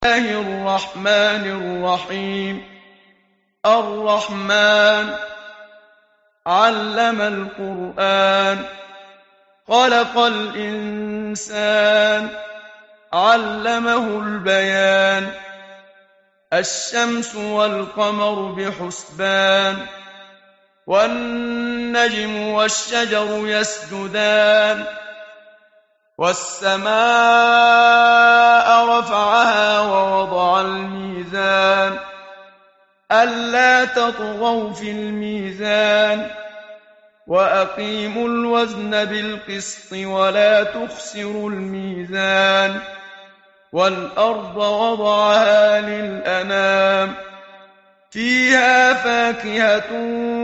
الله الرحمن الرحيم. الرحمن علم القرآن، خلق الإنسان، علمه البيان. الشمس والقمر بحسبان، والنجم والشجر يسجدان. والسماء رفعها ووضع الميزان، ألا تطغوا في الميزان، وأقيموا الوزن بالقسط ولا تخسروا الميزان. والأرض وضعها للأنام، فيها فاكهة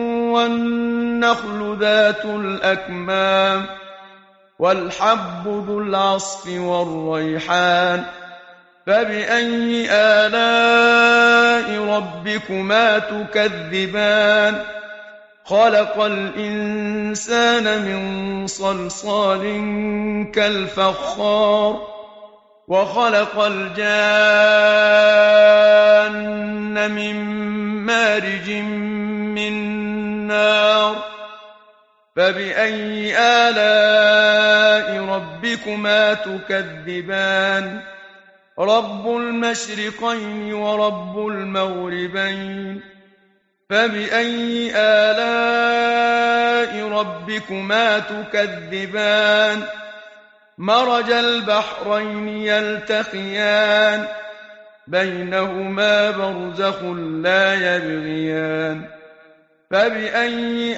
والنخل ذات الأكمام، والحب ذو العصف والريحان. فبأي آلاء ربكما تكذبان؟ خلق الإنسان من صلصال كالفخار، وخلق الجان من مارج من نار. فبأي آلاء ربكما تكذبان؟ رب المشرقين ورب المغربين. فبأي آلاء ربكما تكذبان؟ مرج البحرين يلتقيان، بينهما برزخ لا يبغيان. فبأي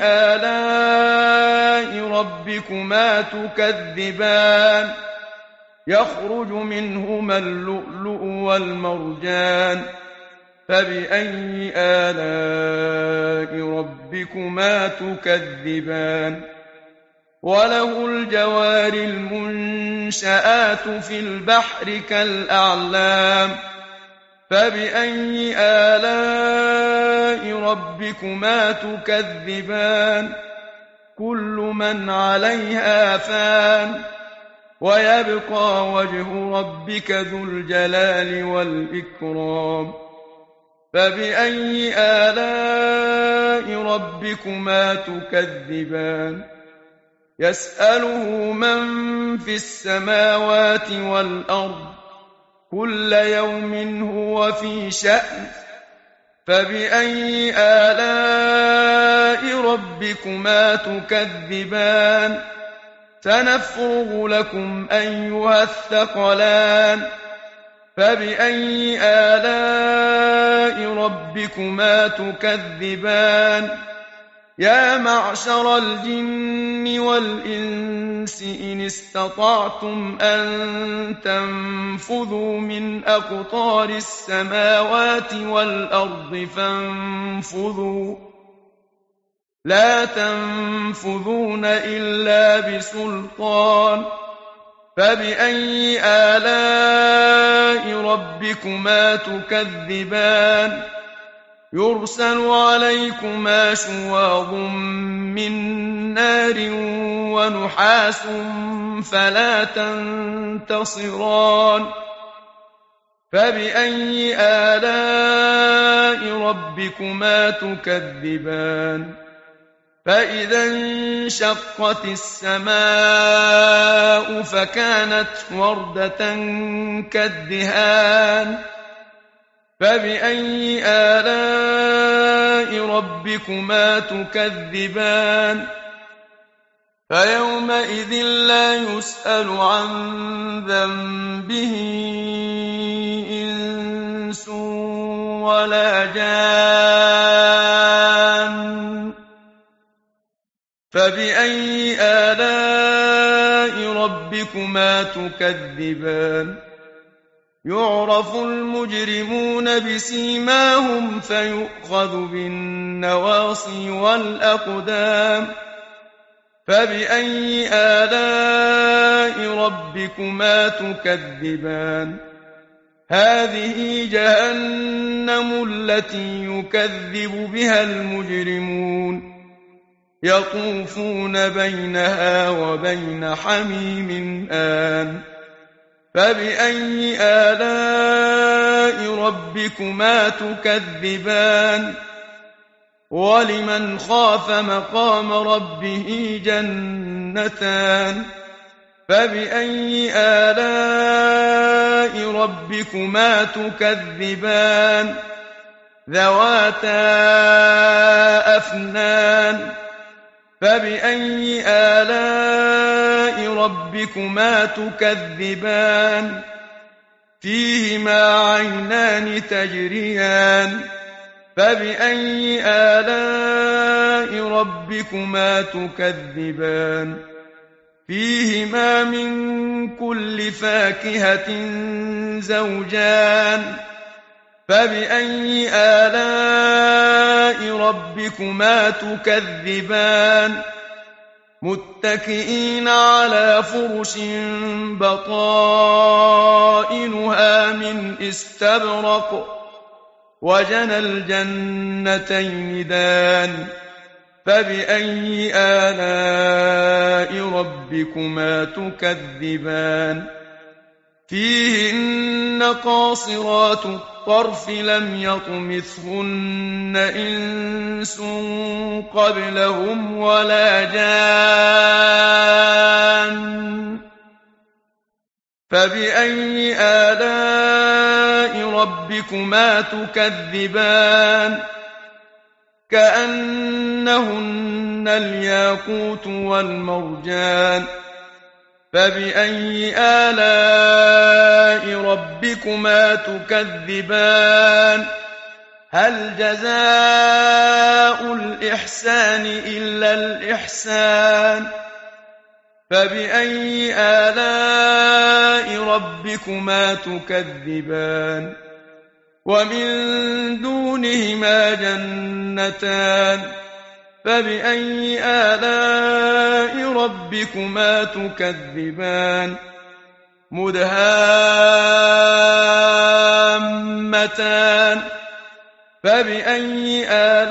آلاء ربكما تكذبان؟ يخرج منهما اللؤلؤ والمرجان. فبأي آلاء ربكما تكذبان؟ وله الجوار المنشآت في البحر كالأعلام. فبأي آلاء ربكما تكذبان؟ كل من عليها فان، ويبقى وجه ربك ذو الجلال والإكرام. فبأي آلاء ربكما تكذبان؟ يسأله من في السماوات والأرض، كل يوم هو في شأن. فبأي آلاء ربكما تكذبان؟ سنفرغ لكم أيها الثقلان. فبأي آلاء ربكما تكذبان؟ يا معشر الجن والإنس إن استطعتم أن تنفذوا من أقطار السماوات والأرض فانفذوا، لا تنفذون إلا بسلطان. فبأي آلاء ربكما تكذبان؟ يرسل عليكما شواظ من نار ونحاس فلا تنتصران. فبأي آلاء ربكما تكذبان؟ فإذا انشقت السماء فكانت وردة كالدهان. فبأي آلاء ربكما تكذبان؟ فيومئذ لا يسأل عن ذنبه إنس ولا جان. فبأي آلاء ربكما تكذبان؟ يعرف المجرمون بسيماهم فيؤخذ بالنواصي والأقدام. فبأي آلاء ربكما تكذبان؟ هذه جهنم التي يكذب بها المجرمون، يطوفون بينها وبين حميم آن. فبأي آلاء ربكما تكذبان ولمن خاف مقام ربه جنتان فبأي آلاء ربكما تكذبان ذواتا أفنان فبأي آلاء ربكما تكذبان فيهما عينان تجريان فبأي آلاء ربكما تكذبان فيهما من كل فاكهة زوجان فبأي آلاء ربكما تكذبان متكئين على فرش بطائنها من استبرق وجنى الجنتين دان فبأي آلاء ربكما تكذبان فيهن قاصرات الطرف لم يطمثهن إنس قبلهم ولا جان فبأي آلاء ربكما تكذبان كأنهن الياقوت والمرجان فبأي آلاء ربكما تكذبان هل جزاء الإحسان إلا الإحسان فبأي آلاء ربكما تكذبان ومن دونهما جنتان فبأي آلاء ربكما تكذبان مدهامتان فبأي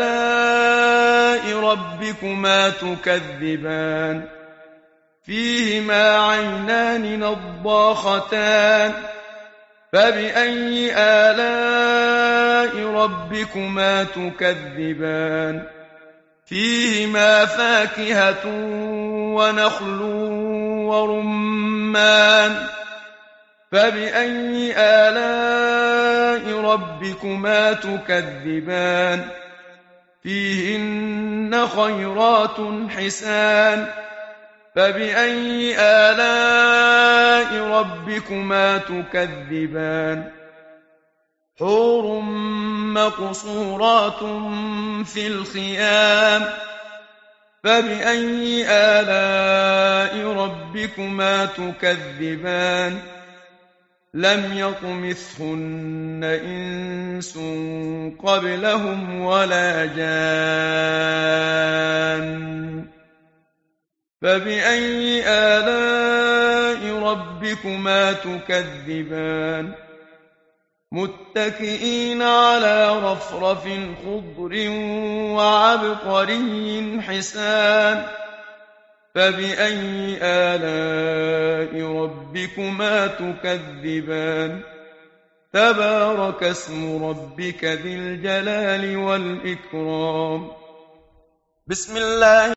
آلاء ربكما تكذبان فيهما عينان نضاختان فبأي آلاء ربكما تكذبان فيهما فاكهة ونخل ورمان فبأي آلاء ربكما تكذبان فيهن خيرات حسان فبأي آلاء ربكما تكذبان حور مقصورات في الخيام فبأي آلاء ربكما تكذبان لم يطمثهن إنس قبلهم ولا جان فبأي آلاء ربكما تكذبان متكئين على رفرف خضر وعبقري حسان فبأي آلاء ربكما تكذبان تبارك اسم ربك ذي الجلال والإكرام بسم الله